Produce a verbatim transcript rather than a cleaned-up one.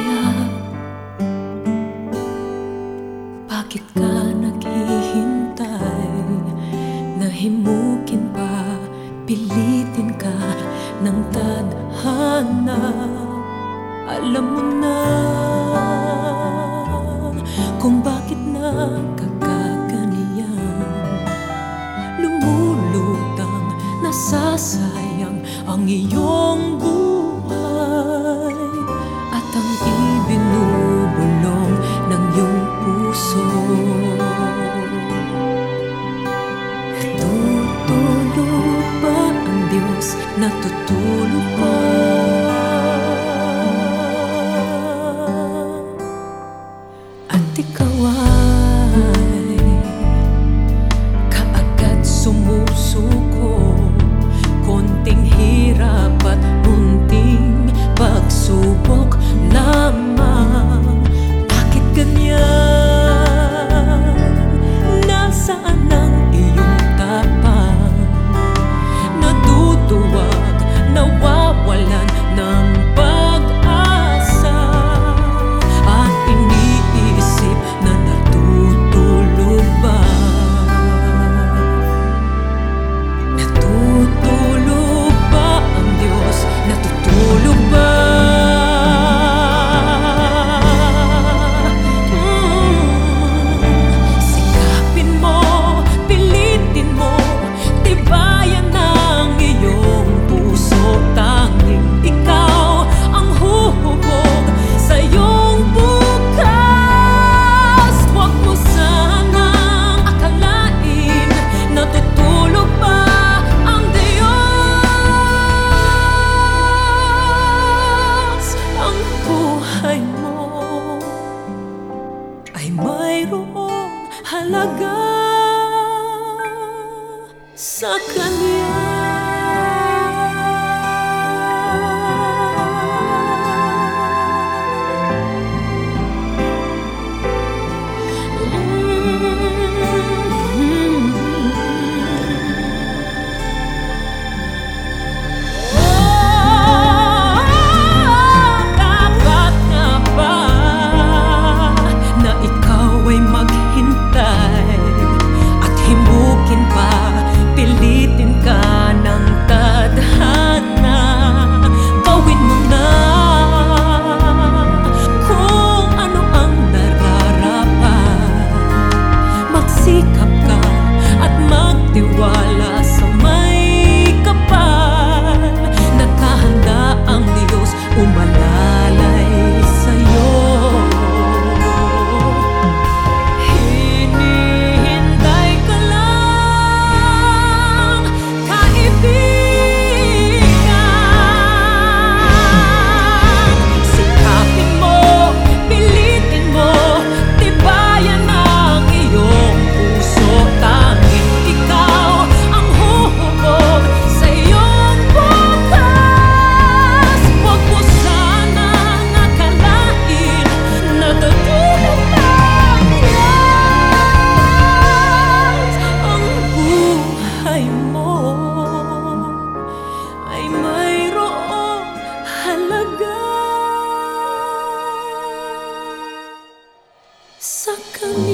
kaya? Bakit ka naghihintay? Nahimukin pa, pilitin ka ng tadhana. Alam mo na kung bakit nagkakaganyan. Lumulutang, nasasayang ang iyong buhay at ang ibinubulong ng iyong puso. Natutulog ba ang Diyos? Natutulog ba? At ikaw ay kaagad sumusuko. Konting hirap at munting pagsubok lamang. Bakit ganyan? Nasaan ang iyong tapang? Naduduwag, nawawalan ng pag-asa. At iniisip na natutulog ba? Natutulog ba ang Diyos? Natutulog ba? Ay mayroong halaga sa Kanya. Sa Kanya.